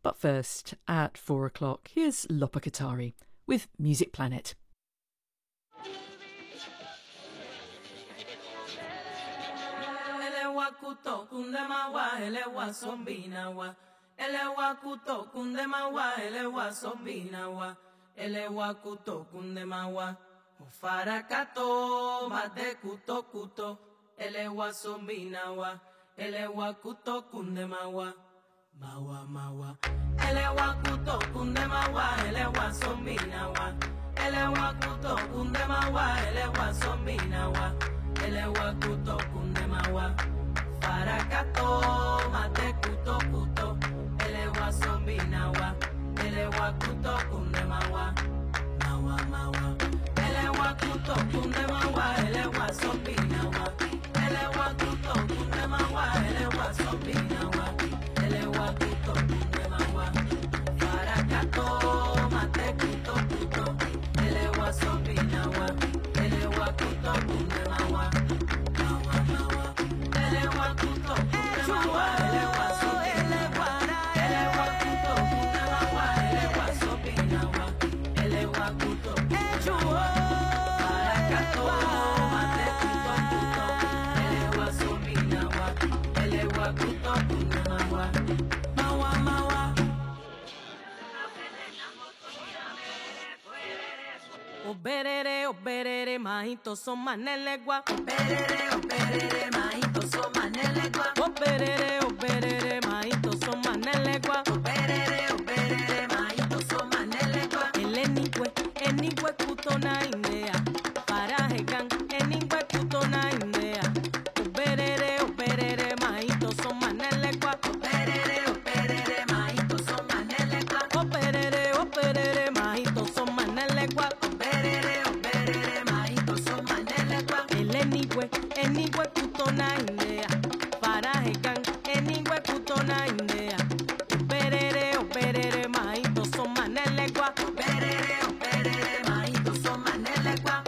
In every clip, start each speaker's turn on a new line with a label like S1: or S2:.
S1: But first, at 4 o'clock, here's Lopa Katari with Music Planet.
S2: Kuto kundemawa elewa sombinawa elewa kuto kundemawa elewa sombinawa elewa kuto kundemawa farakato mate kuto elewa sombinawa elewa kuto kundemawa mawa elewa kuto kundemawa elewa sombinawa elewa kuto kundemawa elewa sombinawa elewa kuto kundemawa Farakato, mate kuto, elewa sombinawa, elewa kuto kundemawa, mawa, elewa kuto kundemawa, elewa sombinawa, elewa kuto kundemawa, elewa sombinawa, elewa kuto kundemawa, farakato, mate kuto, elewa sombinawa, elewa kuto kundemawa. Oberere, majito son manelegua. Oberere, majito son manelegua. Oberere, majito son manelegua. Oberere, majito son manelegua. El enigüe puto na idea. Para jegan, enigüe puto na idea. Oberere, majito son manelegua. Oberere, majito son manelegua. Oberere, majito son manelegua. Enigüe puto na idea. Para jegan, enigüe puto na idea. Oberere, majito son manelegua. Oberere, majito son manelegua.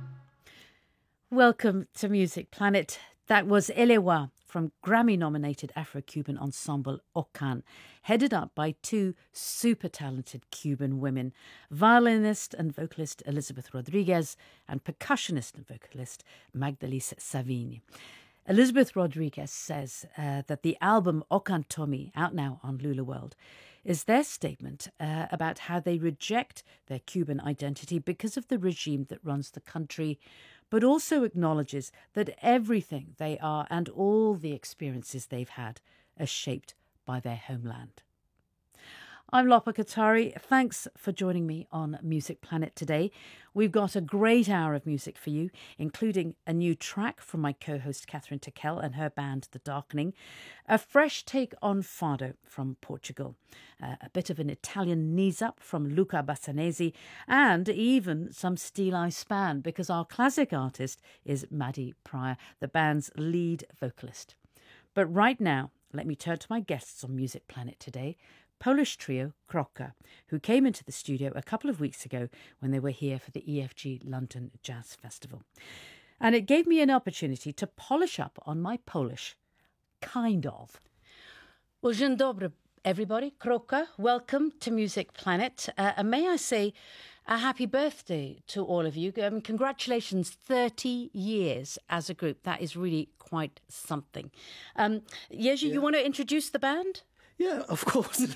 S3: Welcome to Music Planet. That was Elewa from Grammy-nominated Afro-Cuban ensemble Ocan, headed up by two super talented Cuban women, violinist and vocalist Elizabeth Rodriguez and percussionist and vocalist Magdalise Savini. Elizabeth Rodriguez says that the album Ocan Tommy, out now on Lula World, is their statement about how they reject their Cuban identity because of the regime that runs the country, but also acknowledges that everything they are and all the experiences they've had are shaped by their homeland. I'm Lopa Katari. Thanks for joining me on Music Planet today. We've got a great hour of music for you, including a new track from my co-host Catherine Tickell and her band The Darkening, a fresh take on Fado from Portugal, a bit of an Italian knees-up from Luca Bassanesi, and even some Steel Eye Span, because our classic artist is Maddie Pryor, the band's lead vocalist. But right now, let me turn to my guests on Music Planet today, Polish trio Kropka, who came into the studio a couple of weeks ago when they were here for the EFG London Jazz Festival. And it gave me an opportunity to polish up on my Polish, kind of. Well, dzień dobry, everybody. Kropka, welcome to Music Planet. And may I say a happy birthday to all of you. Congratulations, 30 years as a group. That is really quite something. Jerzy, you want to introduce the band?
S4: Yeah, of course.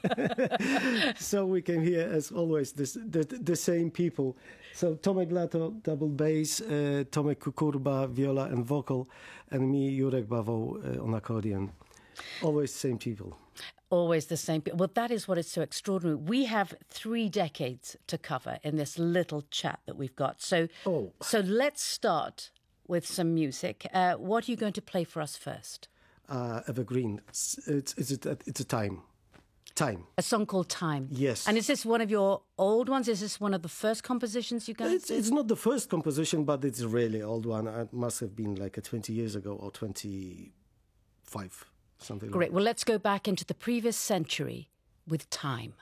S4: So we came here, as always, the same people. So Tomek Lato, double bass, Tomek Kukurba, viola and vocal, and me, Jurek Bawo, on accordion. Always the same people.
S3: Always the same people. Well, that is what is so extraordinary. We have 3 decades to cover in this little chat that we've got. So let's start with some music. What are you going to play for us first?
S4: Evergreen. It's a time.
S3: A song called Time.
S4: Yes.
S3: And is this one of your old ones? Is this one of the first compositions you guys did?
S4: It's not the first composition, but it's a really old one. It must have been like 20 years ago or 25, something like that.
S3: Great. Well, let's go back into the previous century with Time.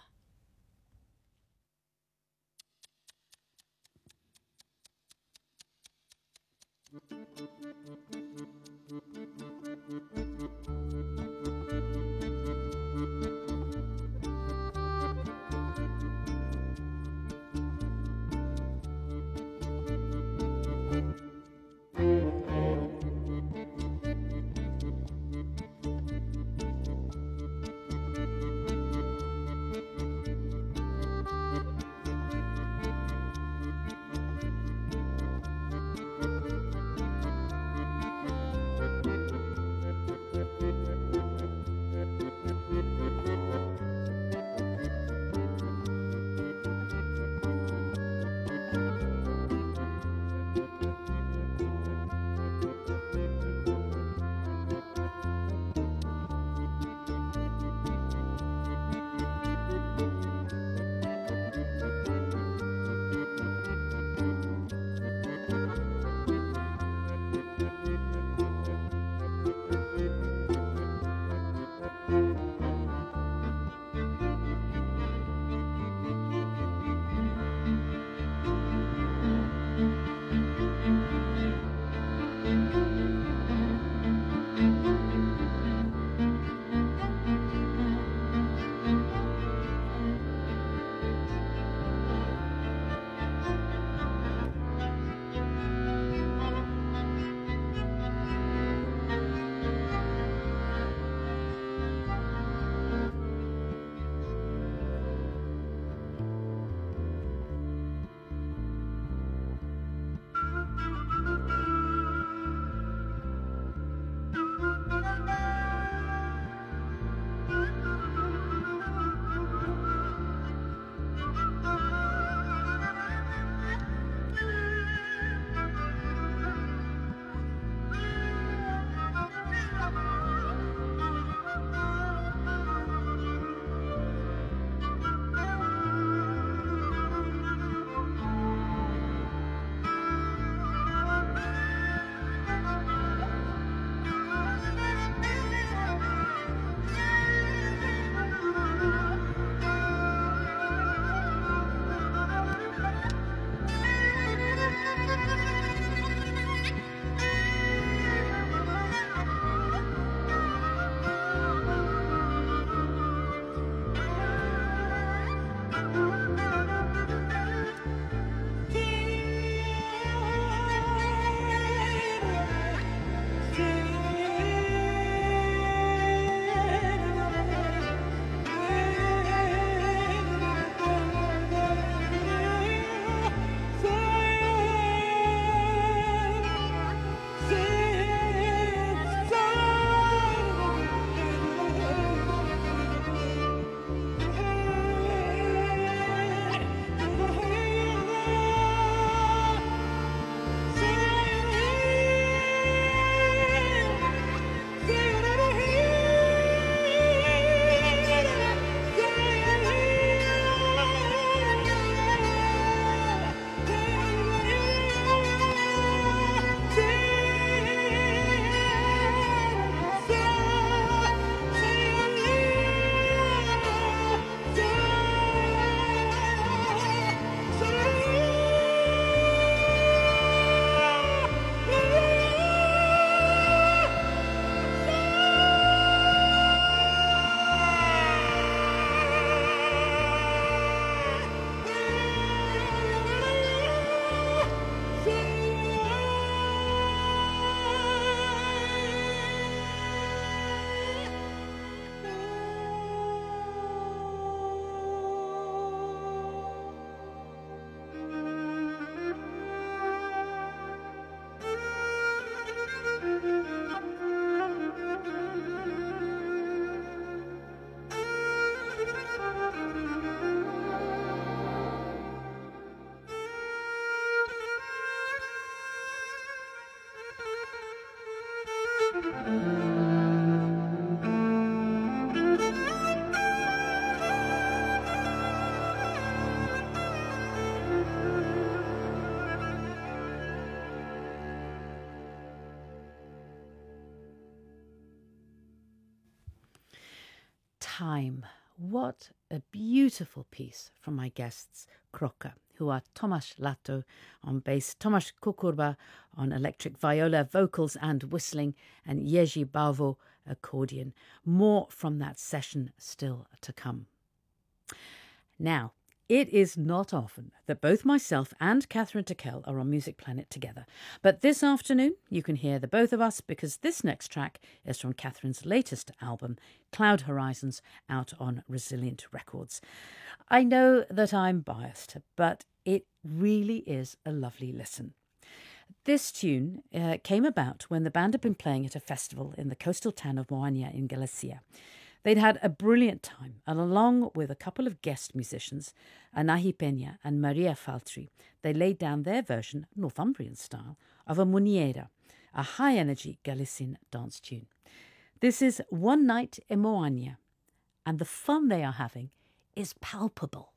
S3: Time. What a beautiful piece from my guests, Kroka, who are Tomasz Lato on bass, Tomasz Kukurba on electric viola, vocals and whistling, and Jerzy Bauvo, accordion. More from that session still to come. Now, it is not often that both myself and Catherine Tickell are on Music Planet together. But this afternoon, you can hear the both of us because this next track is from Catherine's latest album, Cloud Horizons, out on Resilient Records. I know that I'm biased, but it really is a lovely listen. This tune came about when the band had been playing at a festival in the coastal town of Moania in Galicia. They'd had a brilliant time, and along with a couple of guest musicians, Anahi Peña and Maria Faltri, they laid down their version, Northumbrian style, of a Muniera, a high-energy Galician dance tune. This is One Night in Moania, and the fun they are having is palpable.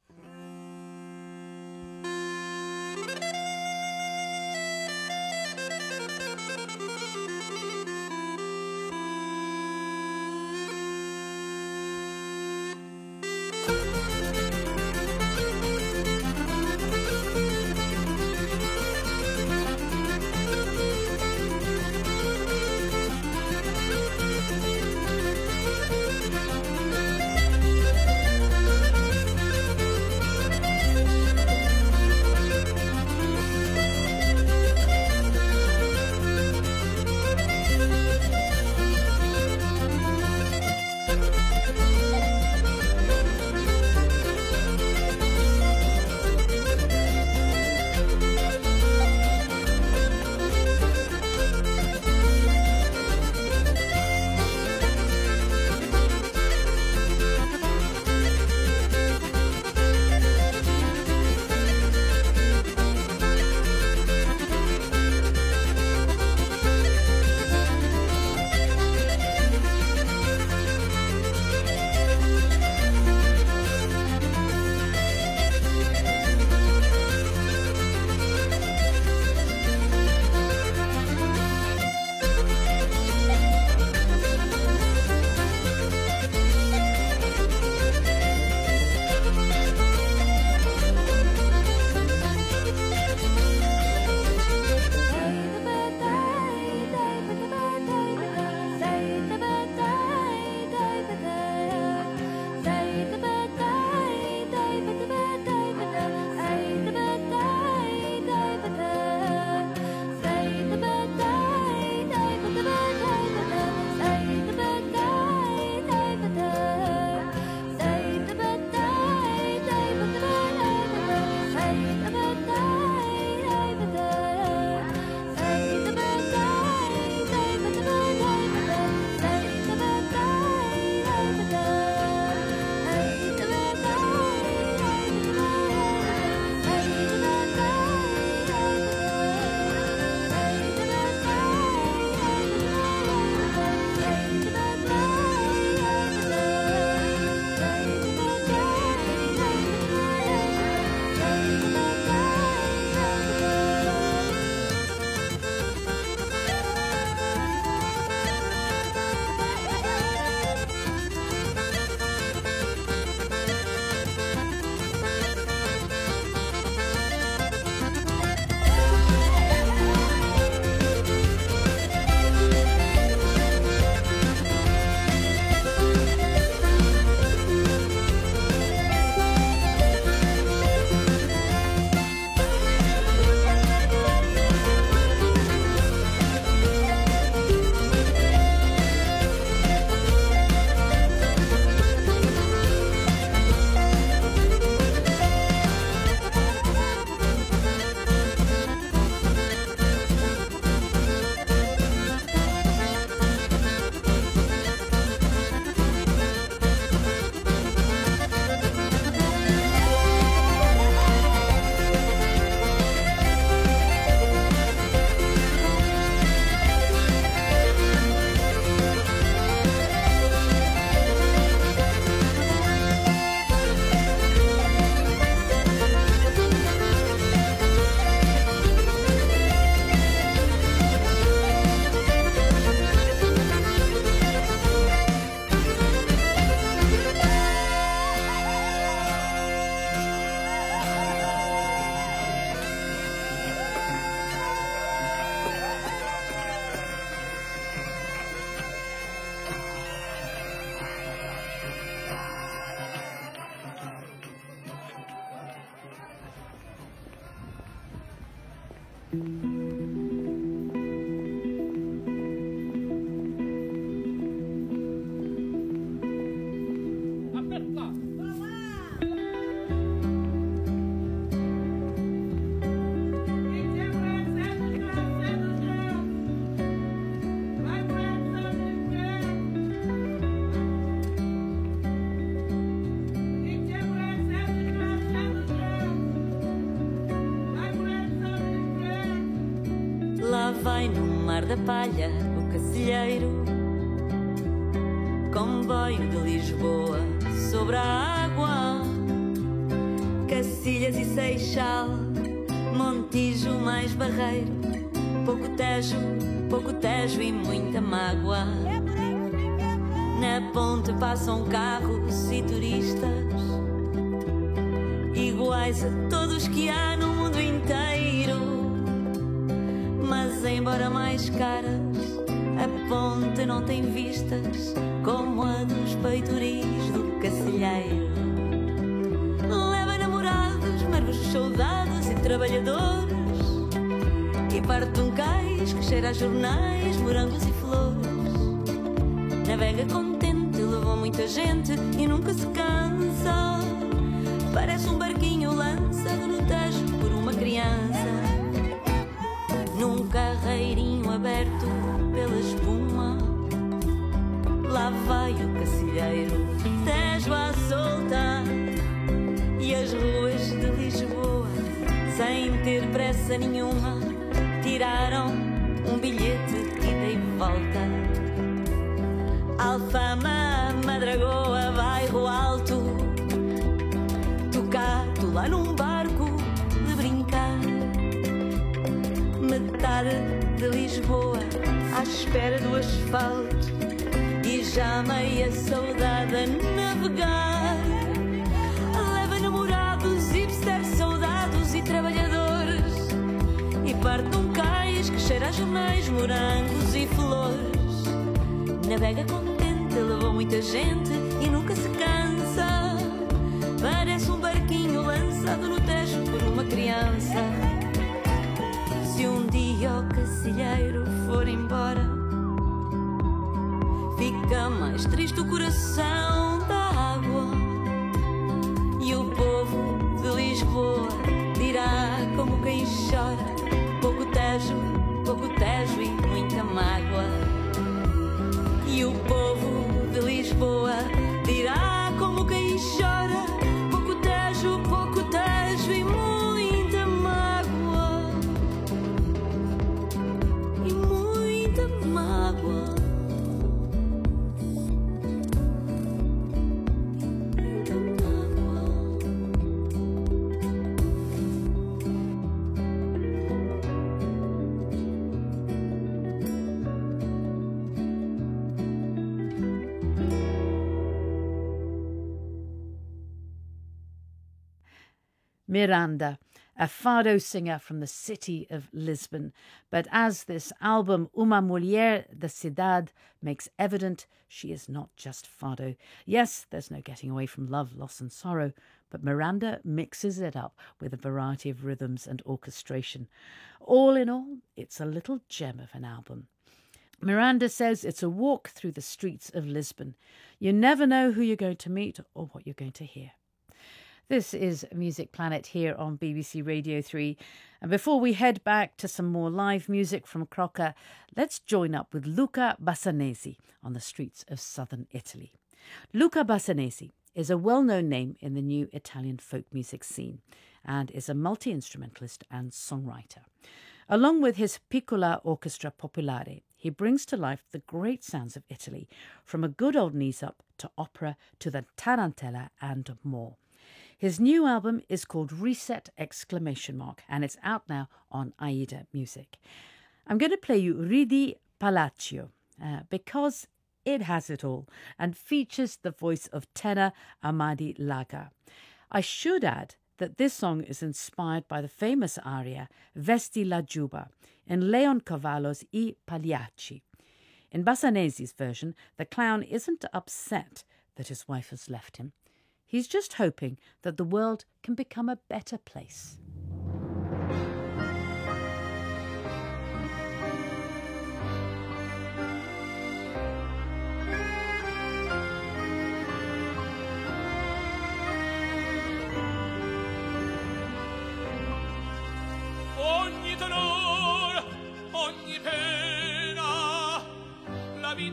S5: Lá vai no mar da palha o cacilheiro, comboio de Lisboa sobre a água, Cacilhas e Seixal, Montijo mais Barreiro, pouco Tejo e muita mágoa. Na ponte passam carros e turistas, iguais a todos que há no mundo inteiro. Mas embora mais caras, a ponte não tem vistas como a dos peitoris do Cacilheiro. Leva namorados, mervos soldados e trabalhadores, e parte um cais que cheira a jornais, morangos e flores. Navega contente, levou muita gente e nunca se cansa. Parece um barquinho lançado no Tejo por uma criança, num carreirinho aberto pela espuma. Lá vai o Cacilheiro, Tejo à solta, e as ruas de Lisboa, sem ter pressa nenhuma, tiraram um bilhete ida e volta. Alfama, Madragoa, Bairro Alto, tocado lá num barco de brincar. Metade de Lisboa à espera do asfalto, e já meia saudade a navegar. Leva namorados, hipsters, soldados e trabalhadores, e parte um cais que cheira a jornais, morangos e flores. Navega contente, levou muita gente e nunca se cansa. Parece um barquinho lançado no Tejo por uma criança. Se um dia o Cacilheiro for embora, fica mais triste o coração da água, e o povo de Lisboa dirá como quem chora: pouco Tejo e muita mágoa. E o povo de Lisboa dirá como quem chora: pouco Tejo e muita mágoa. E muita mágoa.
S3: Miranda, a fado singer from the city of Lisbon. But as this album, Uma Mulher da Cidade, makes evident, she is not just fado. Yes, there's no getting away from love, loss and sorrow, but Miranda mixes it up with a variety of rhythms and orchestration. All in all, it's a little gem of an album. Miranda says it's a walk through the streets of Lisbon. You never know who you're going to meet or what you're going to hear. This is Music Planet here on BBC Radio 3. And before we head back to some more live music from Crocca, let's join up with Luca Bassanesi on the streets of southern Italy. Luca Bassanesi is a well-known name in the new Italian folk music scene and is a multi-instrumentalist and songwriter. Along with his Piccola Orchestra Popolare, he brings to life the great sounds of Italy, from a good old knees-up to opera to the tarantella and more. His new album is called Reset! And it's out now on Aida Music. I'm going to play you Ridi Palacio because it has it all and features the voice of tenor Amadi Laga. I should add that this song is inspired by the famous aria Vesti la Giubba in Leon Cavallo's I Pagliacci. In Bassanesi's version, the clown isn't upset that his wife has left him. He's just hoping that the world can become a better place.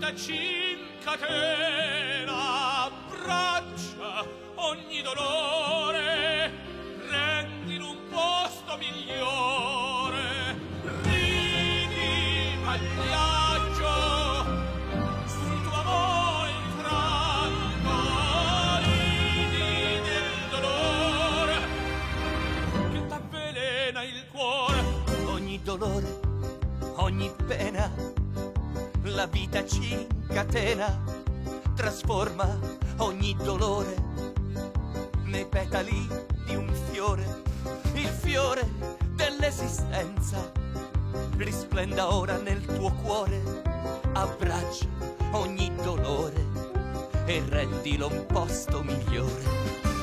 S6: vita ci incatena, abbraccia ogni dolore, rendi in un posto migliore, ridi pagliaccio sul tuo amore infranto, ridi del dolore che t'avvelena il cuore.
S7: Ogni dolore, ogni pena, la vita ci incatena, trasforma ogni dolore nei petali di un fiore, il fiore dell'esistenza. Risplenda ora nel tuo cuore, abbraccia ogni dolore e rendilo un posto migliore.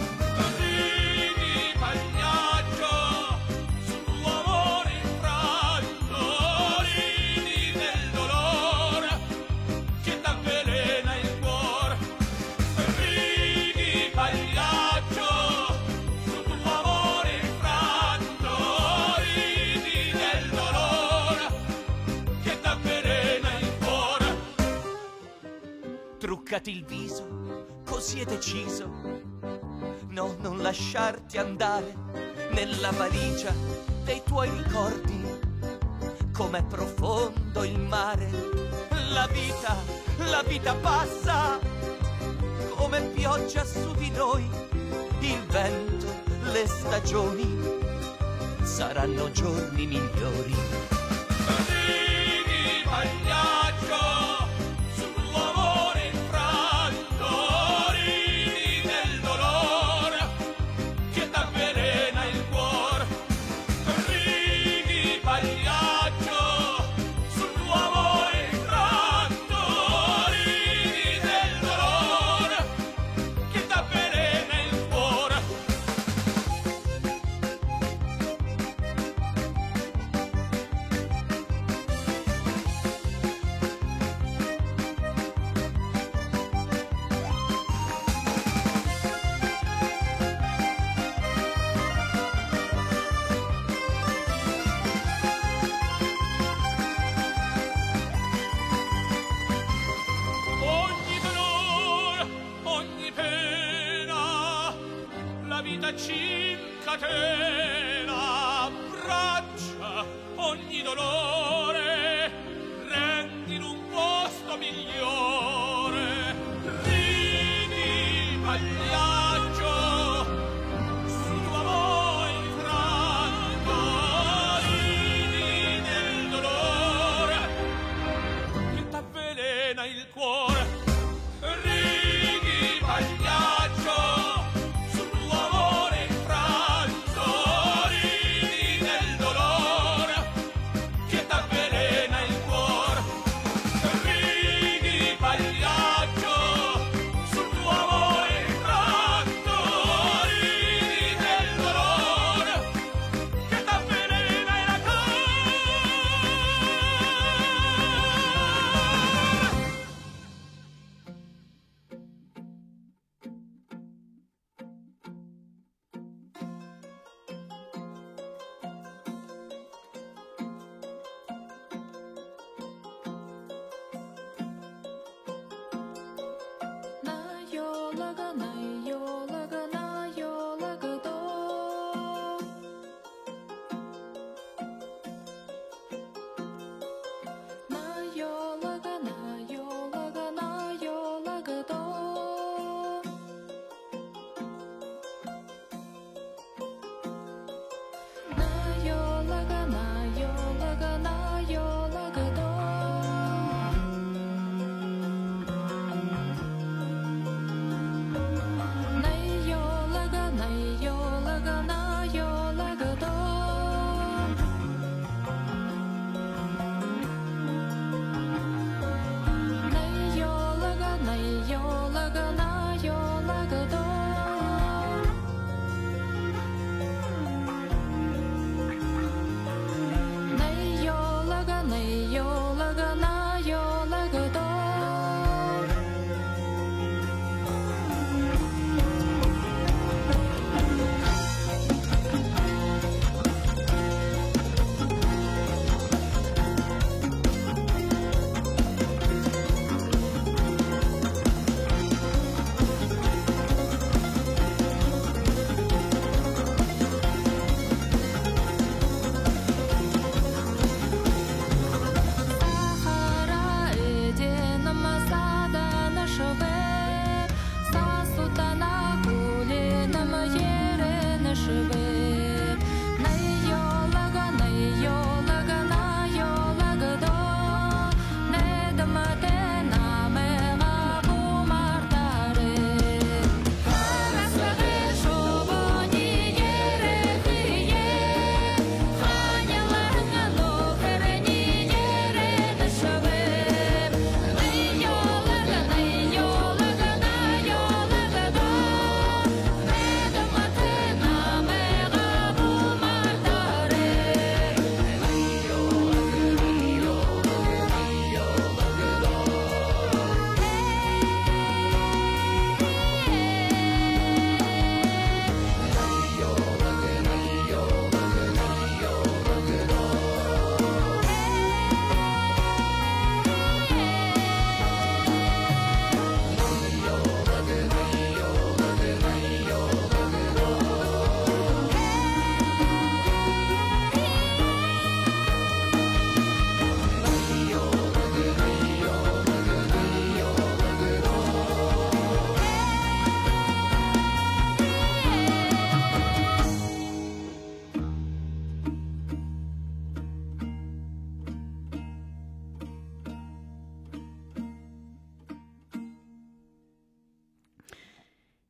S6: Ridi pagliaccio sul tuo amore infranto, ridi del dolore che t'avvelena il cuore. Ridi pagliaccio sul tuo amore infranto, ridi del dolore che t'avvelena il cuore.
S7: Truccati il viso, così è deciso, no, non lasciarti andare nella valigia dei tuoi ricordi. Com'è profondo il mare, la vita passa come pioggia su di noi. Il vento, le stagioni saranno giorni migliori.
S6: Ridi pagliaccio sul tuo amore infranto, ridi del dolore che t'avvelena il cuore. Ridi pagliaccio sul tuo amore infranto, ridi del dolore che t'avvelena il cuore. Ogni dolore, ogni pena, la vita ci incatena, abbraccia ogni dolore, rendi in un posto migliore, ridi pagliaccio sul tuo amore infranto, ridi del dolore che t'avvelena il cuore. Ridi pagliaccio sul tuo amore infranto, ridi del dolore che t'avvelena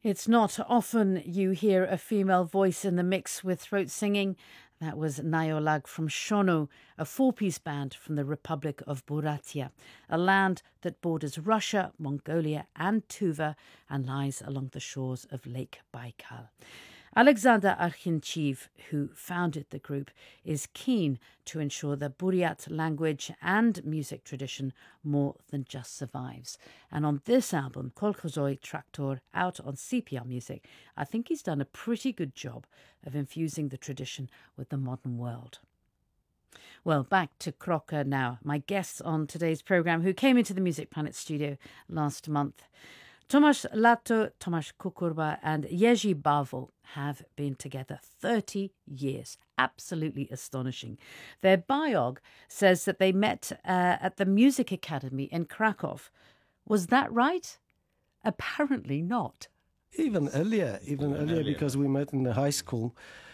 S3: It's not often you hear a female voice in the mix with throat singing. That was Nayolag from Shono, a four-piece band from the Republic of Buryatia, a land that borders Russia, Mongolia and Tuva and lies along the shores of Lake Baikal. Alexander Arkhintsev, who founded the group, is keen to ensure the Buryat language and music tradition more than just survives. And on this album, Kolkhozoi Traktor, out on CPR Music, I think he's done a pretty good job of infusing the tradition with the modern world. Well, back to Crocker now, my guests on today's programme who came into the Music Planet studio last month. Tomasz Lato, Tomasz Kukurba and Jerzy Bawel have been together 30 years. Absolutely astonishing. Their biog says that they met at the Music Academy in Krakow. Was that right? Apparently not.
S4: Even earlier, because we met in the high school.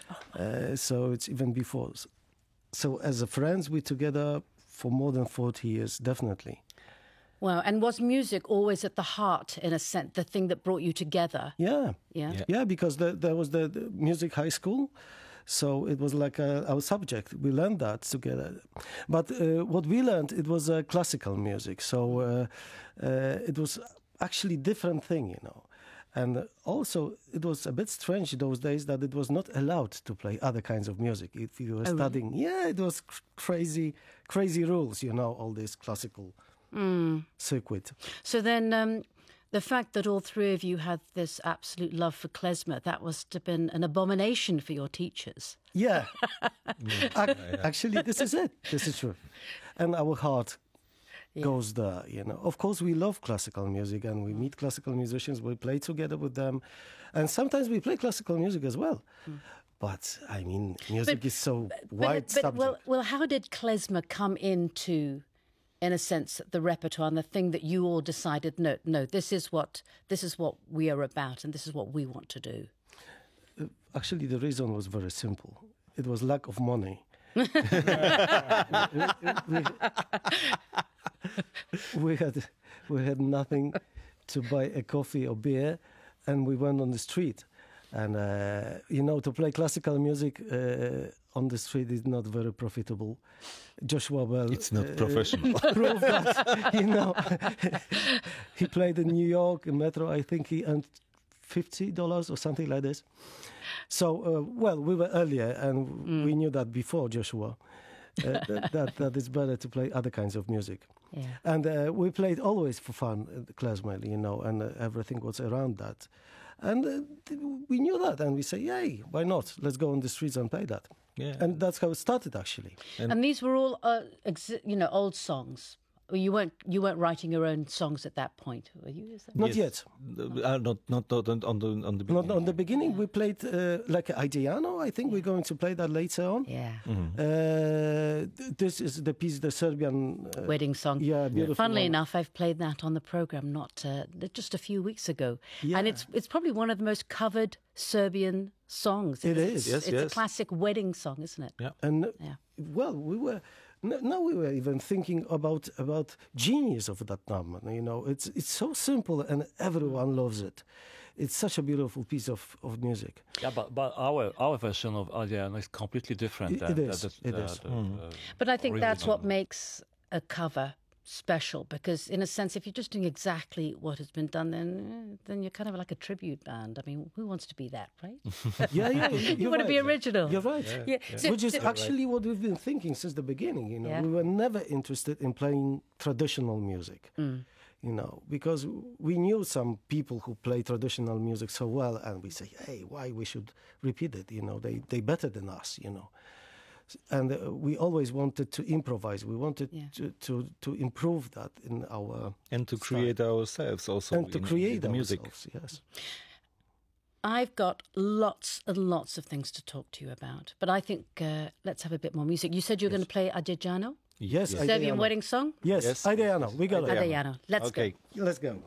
S4: So it's even before. So as a friends, we're together for more than 40 years, definitely.
S3: Wow. And was music always at the heart, in a sense, the thing that brought you together?
S4: Yeah.
S3: Yeah.
S4: Yeah, because there was the music high school. So it was like our subject. We learned that together. But what we learned, it was classical music. So it was actually different thing, you know. And also, it was a bit strange those days that it was not allowed to play other kinds of music if you were studying. Really? Yeah, it was crazy rules, you know, all this classical circuit.
S3: So then the fact that all three of you had this absolute love for klezmer, that must have been an abomination for your teachers.
S4: Yeah. Actually, this is it. This is true. And our heart goes there, you know. Of course, we love classical music and we meet classical musicians. We play together with them. And sometimes we play classical music as well. But, I mean, music is so wide subject.
S3: Well, how did klezmer come into, in a sense, the repertoire and the thing that you all decided, no, this is what we are about and this is what we want to do?
S4: Actually, the reason was very simple. It was lack of money. we had nothing to buy a coffee or beer, and we went on the street. And you know, to play classical music on the street is not very profitable. Joshua Bell,
S8: it's not professional.
S4: Proved that. You know, he played in New York in Metro. I think he earned $50 or something like this. So, well, we were earlier, and we knew that before Joshua. That it's better to play other kinds of music.
S3: Yeah.
S4: And we played always for fun, klezmer, you know, and everything was around that. And we knew that, and we say, yay, why not? Let's go on the streets and play that.
S8: Yeah.
S4: And that's how it started, actually.
S3: And these were all, old songs. You weren't writing your own songs at that point, were you? Is that
S4: Not yet.
S8: Not on the beginning.
S4: Not on the beginning. We played like Ideano. I think we're going to play that later on.
S3: Yeah.
S4: This is the piece, the Serbian
S3: wedding song.
S4: Yeah, beautiful.
S3: Funnily
S4: one.
S3: enough, I've played that on the programme not just a few weeks ago,
S4: Yeah.
S3: and it's probably one of the most covered Serbian songs.
S4: It is.
S8: Yes,
S3: it's a classic wedding song, isn't it?
S8: Yeah.
S4: And
S3: Yeah.
S4: well, now we were even thinking about genius of that number. You know, it's so simple and everyone loves it. It's such a beautiful piece of music.
S9: Yeah, but our version of Adriano is completely different.
S4: It is.
S3: But I think that's what
S9: original.
S3: makes a cover special, because in a sense, if you're just doing exactly what has been done, then you're kind of like a tribute band. I mean, who wants to be that, right?
S4: Yeah,
S3: You want to be original.
S4: You're right.
S3: Yeah. So-
S4: Which is actually what we've been thinking since the beginning. You know,
S3: Yeah.
S4: we were never interested in playing traditional music. You know, because we knew some people who play traditional music so well, and we say, hey, why we should repeat it? You know, they better than us. You know. And we always wanted to improvise. We wanted to improve that in our
S8: And to
S4: style.
S8: create ourselves also.
S4: And to
S8: in
S4: create
S8: the music.
S4: ourselves, yes.
S3: I've got lots and lots of things to talk to you about, but I think let's have a bit more music. You said you were going to play Adejano,
S4: Yes,
S3: Serbian
S4: Ideano.
S3: wedding song?
S4: Yes,
S8: Yes.
S4: Ideano. We got it.
S3: Adejano. Let's
S8: Okay.
S3: go.
S4: Let's go.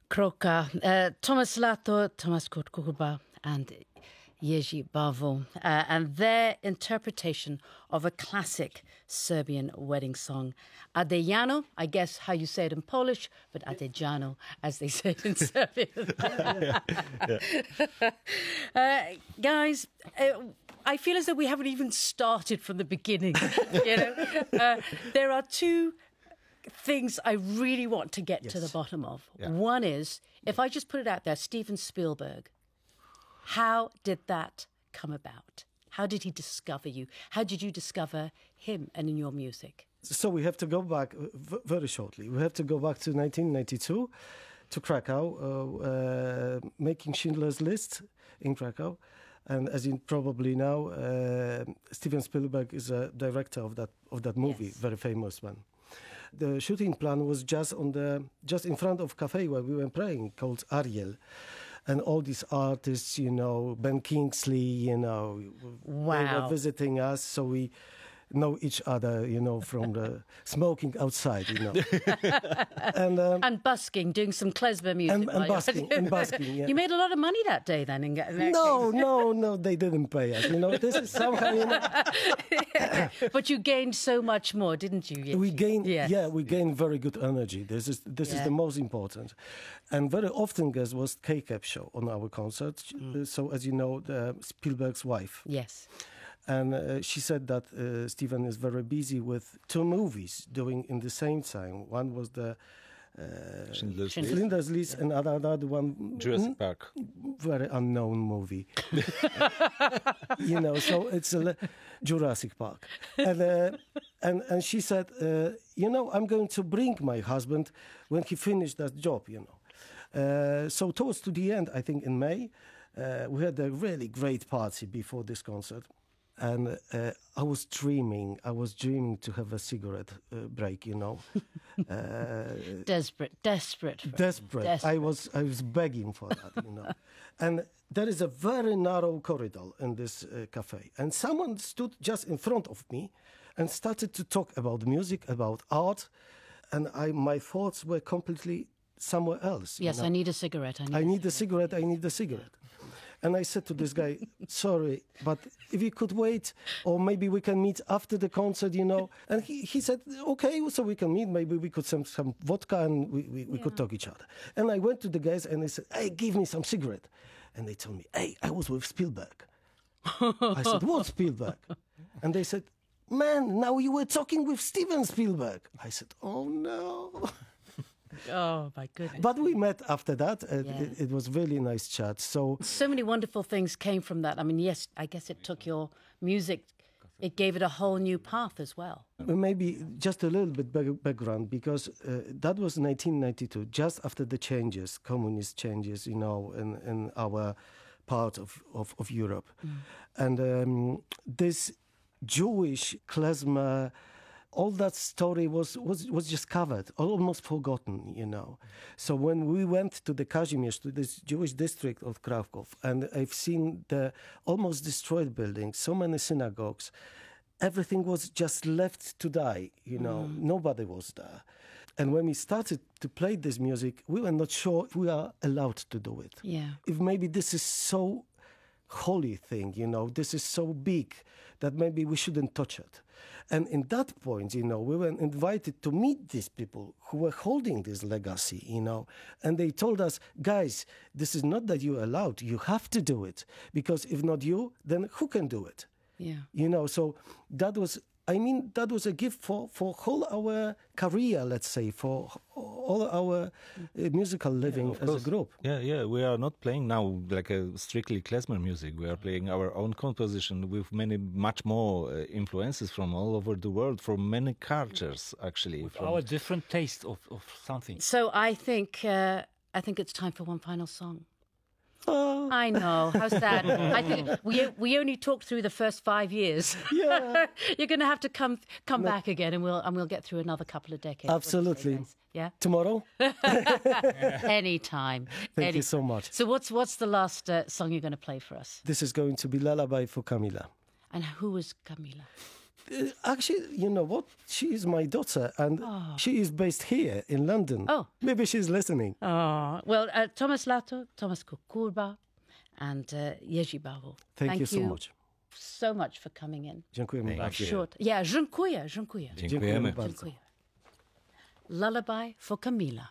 S3: Kroka, Thomas Lato, Tomasz Kukurba, and Jerzy Bavo, and their interpretation of a classic Serbian wedding song, Adejano, I guess how you say it in Polish, but Adejano, as they say it in Serbian. Guys, I feel as though we haven't even started from the beginning. You know, there are two things I really want to get to the bottom of.
S8: Yeah.
S3: One is, if I just put it out there, Steven Spielberg. How did that come about? How did he discover you? How did you discover him and in your music?
S4: So we have to go back very shortly. We have to go back to 1992 to Krakow, making Schindler's List in Krakow. And as you probably know, Steven Spielberg is a director of that movie, very famous one. The shooting plan was just in front of cafe where we were playing, called Ariel. And all these artists, you know, Ben Kingsley, you know, they were visiting us, so we know each other, you know, from the smoking outside, you know.
S3: And busking, doing some klezmer music.
S4: And busking, yeah.
S3: You made a lot of money that day then.
S4: No, they didn't pay us, you know. This is somehow, you know.
S3: But you gained so much more, didn't you?
S4: We gained very good energy. This is the most important. And very often there was K-Cap show on our concerts. So as you know, Spielberg's wife.
S3: Yes.
S4: And she said that Steven is very busy with two movies doing in the same time. One was the Schindler's List, and another one,
S8: Jurassic Park.
S4: Very unknown movie. You know, so it's Jurassic Park. And she said, you know, I'm going to bring my husband when he finished that job, you know. So towards to the end, I think in May, we had a really great party before this concert. And I was dreaming to have a cigarette break, you know.
S3: Desperate.
S4: I was begging for that, you know. And there is a very narrow corridor in this cafe. And someone stood just in front of me and started to talk about music, about art. And my thoughts were completely somewhere else.
S3: Yes,
S4: you know?
S3: I need a cigarette.
S4: I need a cigarette. And I said to this guy, sorry, but if you could wait, or maybe we can meet after the concert, you know. And he said, okay, so we can meet. Maybe we could some vodka and we could talk each other. And I went to the guys and they said, hey, give me some cigarette. And they told me, hey, I was with Spielberg. I said, what Spielberg? And they said, man, now you were talking with Steven Spielberg. I said, oh no.
S3: Oh, my goodness.
S4: But we met after that. It was really nice chat. So
S3: many wonderful things came from that. I mean, yes, I guess it took your music, it gave it a whole new path as well.
S4: Maybe just a little bit background, because that was 1992, just after the changes, communist changes, you know, in our part of Europe. And this Jewish klezmer, all that story was just covered, almost forgotten, you know. So when we went to the Kazimierz, to this Jewish district of Krakow, and I've seen the almost destroyed buildings, so many synagogues, everything was just left to die, you know. Nobody was there. And when we started to play this music, we were not sure if we are allowed to do it.
S3: Yeah.
S4: If maybe this is so holy thing, you know, this is so big that maybe we shouldn't touch it. And in that point, you know, we were invited to meet these people who were holding this legacy, you know, and they told us, guys, this is not that you're allowed, you have to do it, because if not you, then who can do it?
S3: Yeah.
S4: You know, so that was a gift for whole our career, let's say, for all our musical living as a group.
S8: Yeah, we are not playing now like a strictly klezmer music. We are playing our own composition with much more influences from all over the world, from many cultures, actually.
S9: With our different taste of something.
S3: So I think it's time for one final song. I know. How sad. I think we only talked through the first 5 years.
S4: Yeah.
S3: You're going to have to come back again, and we'll get through another couple of decades.
S4: Absolutely.
S3: Yeah.
S4: Tomorrow?
S3: Anytime.
S4: Thank you so much.
S3: So what's the last song you're going to play for us?
S4: This is going to be Lullaby for Camila.
S3: And who is Camila?
S4: Actually, you know what? She is my daughter, and she is based here in London.
S3: Oh.
S4: Maybe she's listening.
S3: Oh, well, Thomas Lato, Thomas Kukurba, and Jerzy Bawel.
S4: Thank you so much.
S3: So much for coming in.
S4: Dziękujemy bardzo.
S3: Short. Yeah, dziękuję.
S8: Dziękujemy.
S3: Dziękuję. Lullaby for Camila.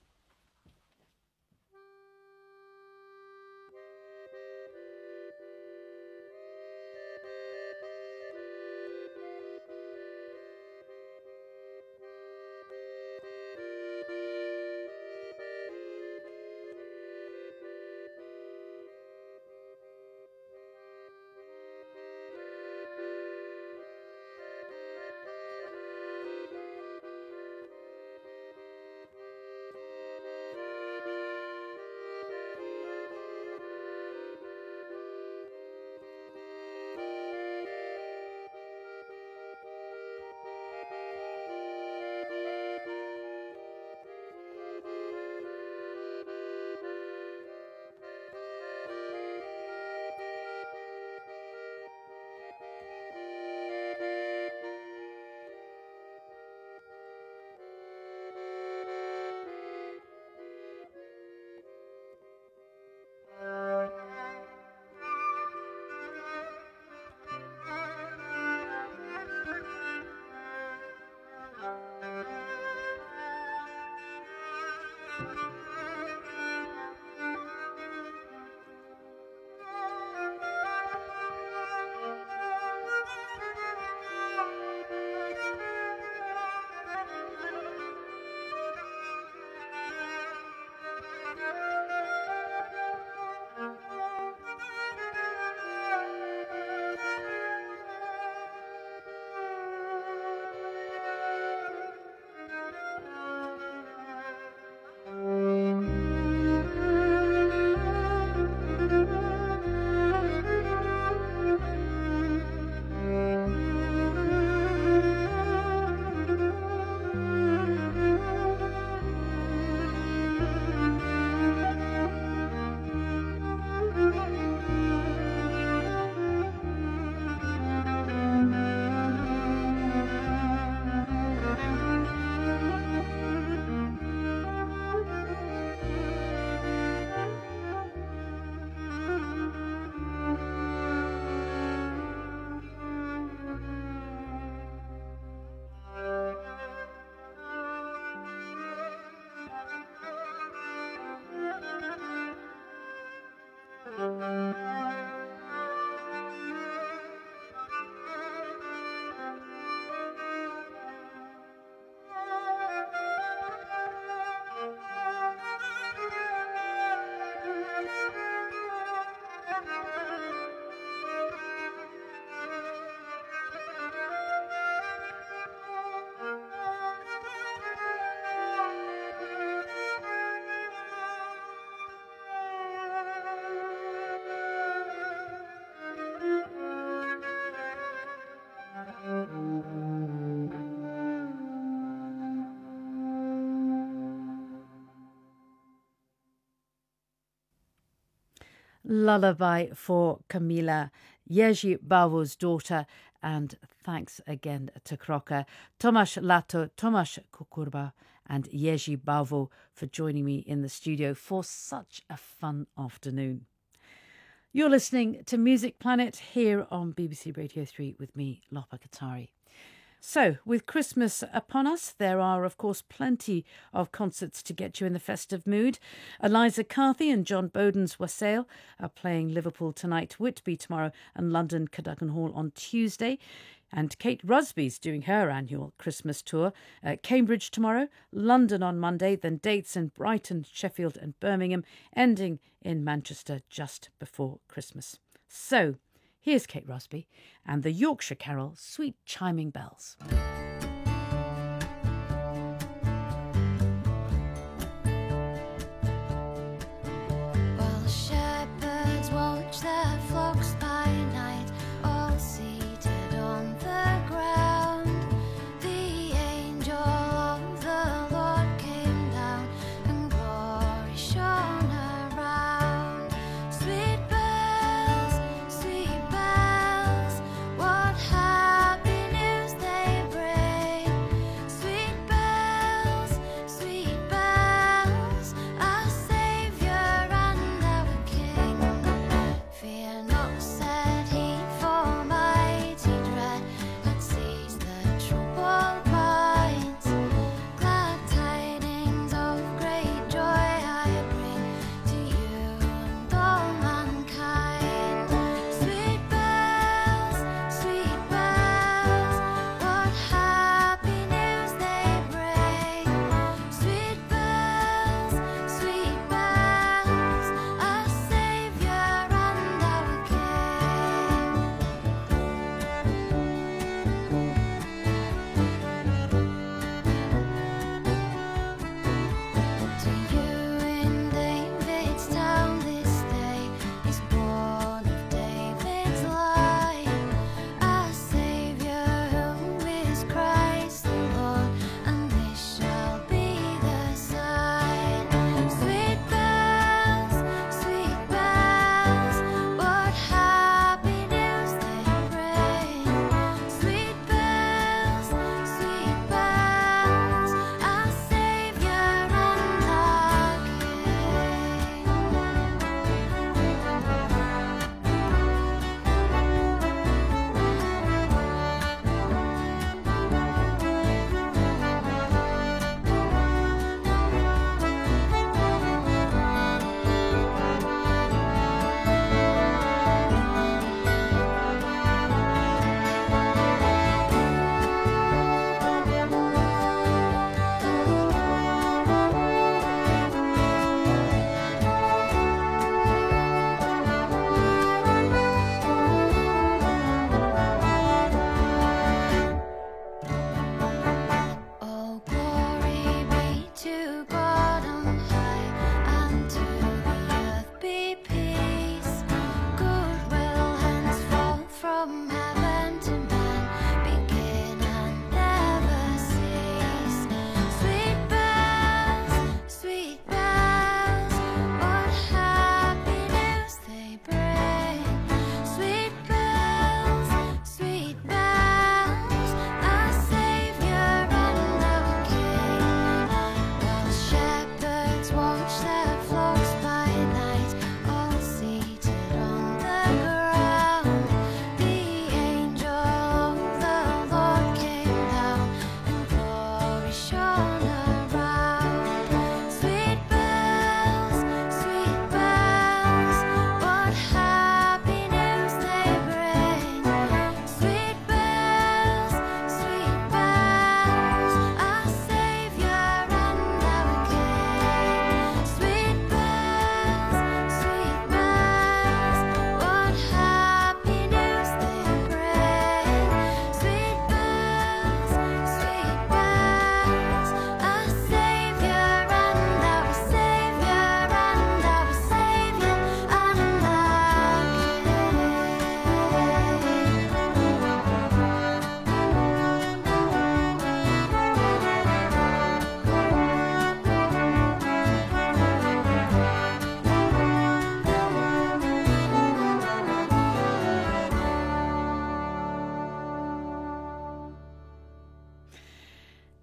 S3: Lullaby for Camila, Jerzy Bawel's daughter, and thanks again to Crocker, Tomasz Lato, Tomasz Kukurba, and Jerzy Bawel for joining me in the studio for such a fun afternoon. You're listening to Music Planet here on BBC Radio 3 with me, Lopa Katari. So, with Christmas upon us, there are, of course, plenty of concerts to get you in the festive mood. Eliza Carthy and John Bowden's Wassail are playing Liverpool tonight, Whitby tomorrow, and London Cadogan Hall on Tuesday. And Kate Rusby's doing her annual Christmas tour at Cambridge tomorrow, London on Monday, then dates in Brighton, Sheffield and Birmingham, ending in Manchester just before Christmas. So, here's Kate Rusby and the Yorkshire carol, Sweet Chiming Bells.
S10: While shepherds watch their flocks by night, all seated on the ground, the angel of the Lord came down, and glory shone around. Sweet bells, what happy news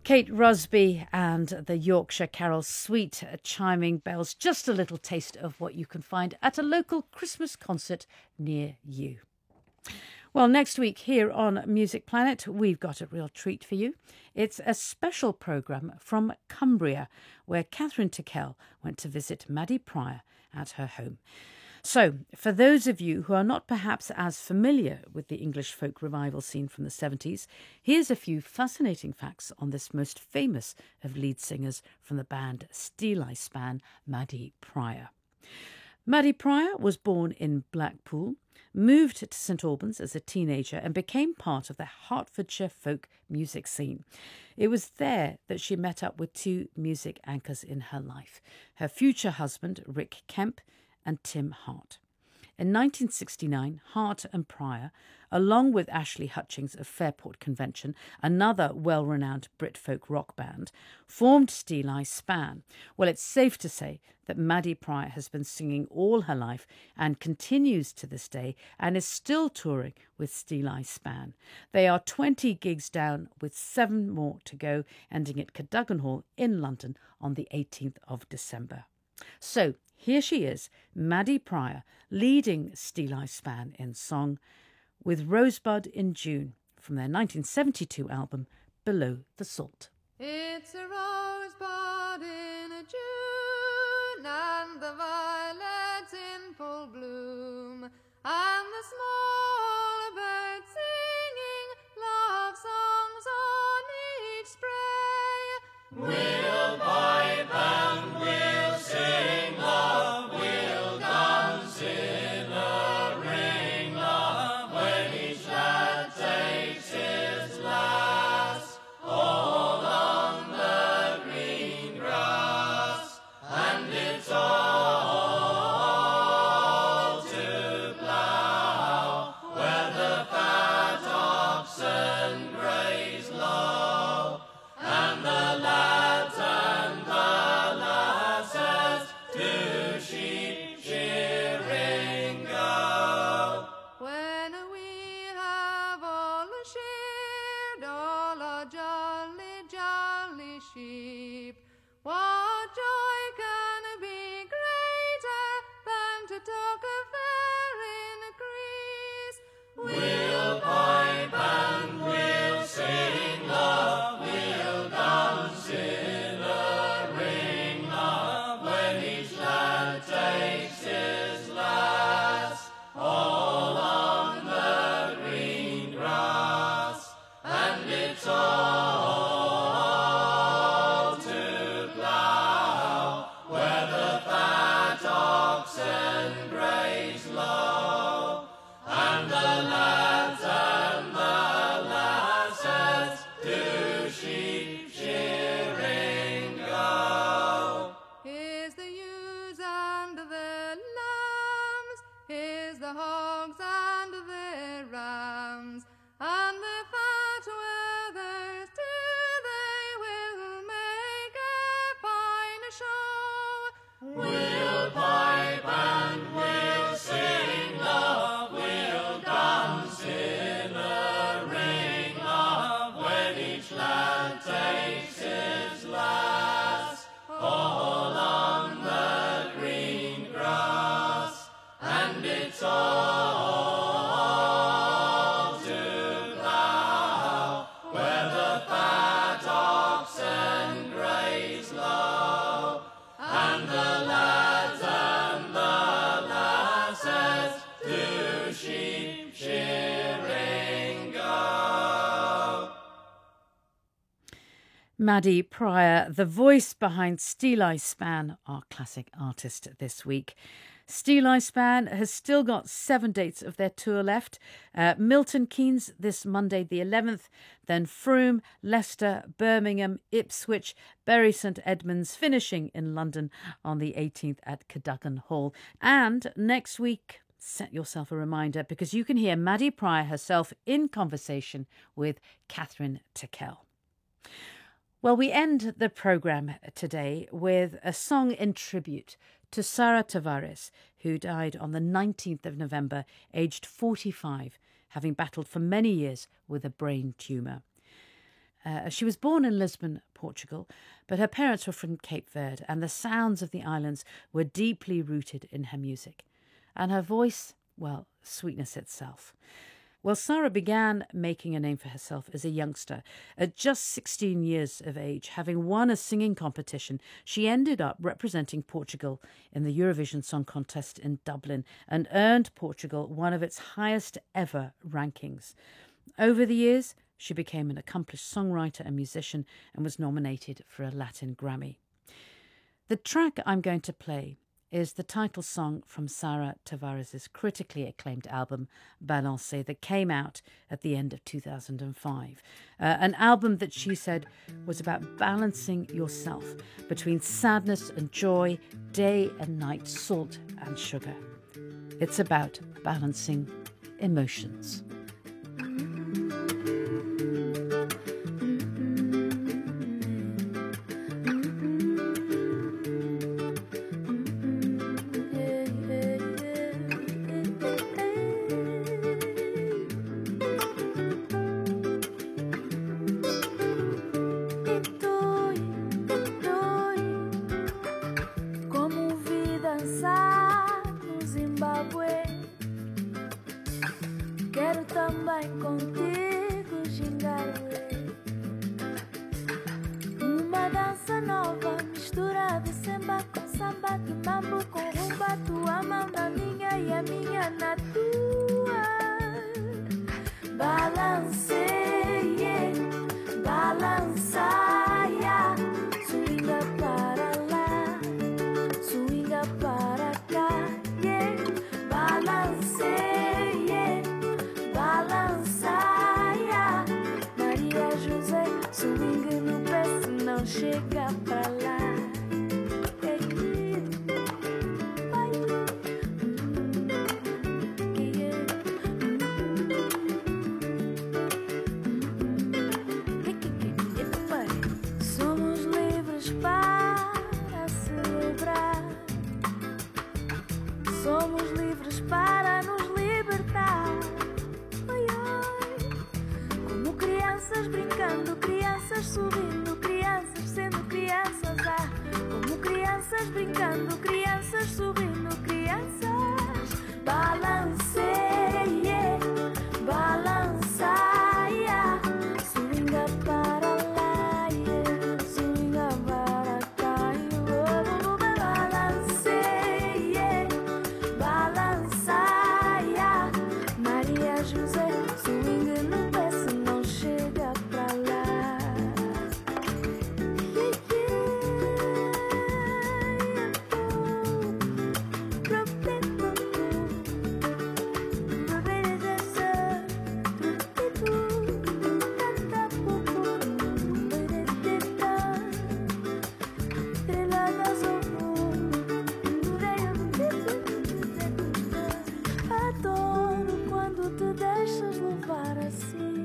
S3: Kate Rusby and the Yorkshire Carol, sweet chiming bells, just a little taste of what you can find at a local Christmas concert near you. Well, next week here on Music Planet, we've got a real treat for you. It's a special programme from Cumbria, where Catherine Tickell went to visit Maddie Pryor at her home. So, for those of you who are not perhaps as familiar with the English folk revival scene from the 70s, here's a few fascinating facts on this most famous of lead singers from the band Steeleye Span, Maddie Pryor. Maddie Pryor was born in Blackpool, moved to St Albans as a teenager and became part of the Hertfordshire folk music scene. It was there that she met up with two music anchors in her life, her future husband Rick Kemp and Tim Hart. In 1969, Hart and Pryor, along with Ashley Hutchings of Fairport Convention, another well-renowned Brit folk rock band, formed Steeleye Span. Well, it's safe to say that Maddie Pryor has been singing all her life and continues to this day and is still touring with Steeleye Span. They are 20 gigs down with 7 more to go, ending at Cadogan Hall in London on the 18th of December. So, here she is, Maddie Pryor, leading Steeleye Span in song with Rosebud in June from their 1972 album Below the Salt.
S11: It's a rosebud in a June, and the violets in full bloom, and the small birds singing love songs on each spray.
S6: We'll pipe and we'll sing, love, we'll dance in a ring, love, when each lad takes his lass all on the green grass, and it's all to plough where the fat oxen graze low, and the lads and the lasses to sheep shearing go.
S11: When we have all sheared all our jolly, jolly sheep, what joy can be greater than to talk of fair increase?
S6: We'll pipe and we'll sing, love, we'll dance in a ring, love, when each lad takes his lass all on the green grass, and it's all to plough where the fat oxen graze low, and the lads and the lasses to sheep shearing go.
S11: Here's the ewes and the lambs, here's the hogs and the rams, and the fat wethers too, they will make a fine show.
S6: We'll pipe and we'll sing, love, we'll dance in a ring, love, when each lad takes his lass all on the green grass, and it's all to plough where the fat oxen graze low, and the lads and the lasses to sheep shearing go.
S3: Maddie Pryor, the voice behind Steeleye Span, our classic artist this week. Steeleye Span has still got 7 dates of their tour left. Milton Keynes this Monday the 11th, then Frome, Leicester, Birmingham, Ipswich, Bury St Edmunds, finishing in London on the 18th at Cadogan Hall. And next week, set yourself a reminder because you can hear Maddie Pryor herself in conversation with Catherine Tickell. Well, we end the programme today with a song in tribute to Sara Tavares, who died on the 19th of November, aged 45, having battled for many years with a brain tumour. She was born in Lisbon, Portugal, but her parents were from Cape Verde, and the sounds of the islands were deeply rooted in her music. And her voice, well, sweetness itself. Well, Sara began making a name for herself as a youngster. At just 16 years of age, having won a singing competition, she ended up representing Portugal in the Eurovision Song Contest in Dublin and earned Portugal one of its highest ever rankings. Over the years, she became an accomplished songwriter and musician and was nominated for a Latin Grammy. The track I'm going to play is the title song from Sara Tavares' critically acclaimed album, Balancer, that came out at the end of 2005. An album that she said was about balancing yourself between sadness and joy, day and night, salt and sugar. It's about balancing emotions.
S10: Quero também contigo gingarelê. Uma dança nova, mistura de samba com samba, de mambo com rumba. Tua mão na minha e a minha na tua. Balanceie, balançaia. Swinga para lá, swinga para cá. Yeah. Balanceie, balançaia. Maria José, swing no pé se não chega pra lá. Somos livres para celebrar. Somos livres para nos libertar. Oi, oi. Como crianças brincando, crianças sorrindo, crianças sendo crianças. Ah, como crianças brincando, crianças sorrindo, crianças. Balanceie, balançaia. Swinga para lá, yeah. Swinga para cá, oh, balanceie, balançaia. Maria José, swing no pé se não chega pra lá. Adoro quando te deixas levar assim.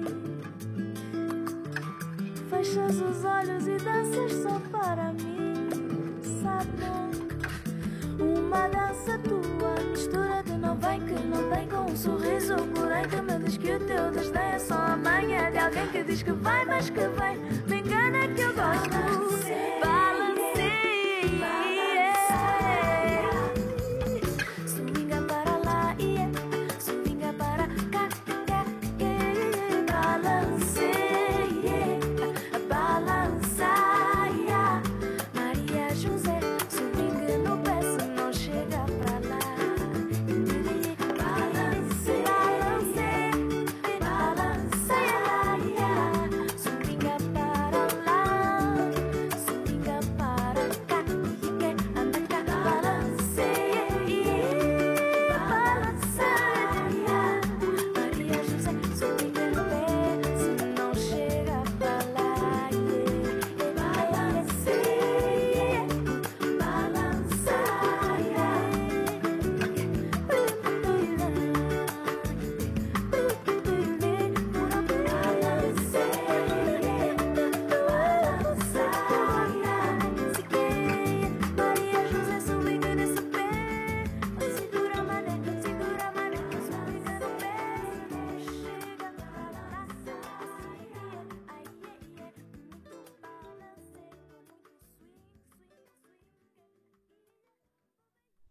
S10: Fechas os olhos e danças só para mim. Sabe, uma dança tua, mistura de não vem que não tem, com um sorriso porém que me diz que o teu desdém é só a manha de alguém que diz que vai, mas que vem. Me engana que eu gosto. Swinga para lá, yeah. Swinga para cá, cá, yeah. Balanceie, balançaia. Maria José, swing no pé se não chega pra lá. Balance, balançaia. Swinga para lá,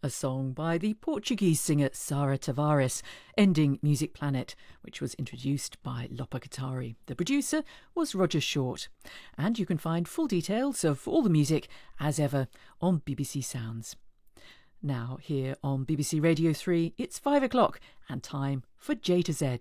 S1: a song by the Portuguese singer Sara Tavares, ending Music Planet, which was introduced by Lopa Guitari. The producer was Roger Short. And you can find full details of all the music, as ever, on BBC Sounds. Now, here on BBC Radio 3, it's 5 o'clock and time for J to Z.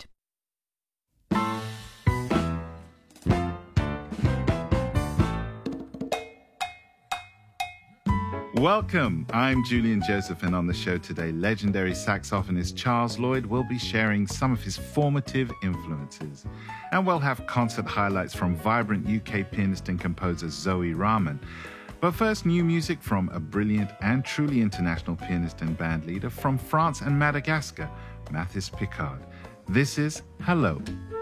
S12: Welcome, I'm Julian Joseph, and on the show today, legendary saxophonist Charles Lloyd will be sharing some of his formative influences. And we'll have concert highlights from vibrant UK pianist and composer Zoe Rahman. But first, new music from a brilliant and truly international pianist and band leader from France and Madagascar, Mathis Picard. This is Hello.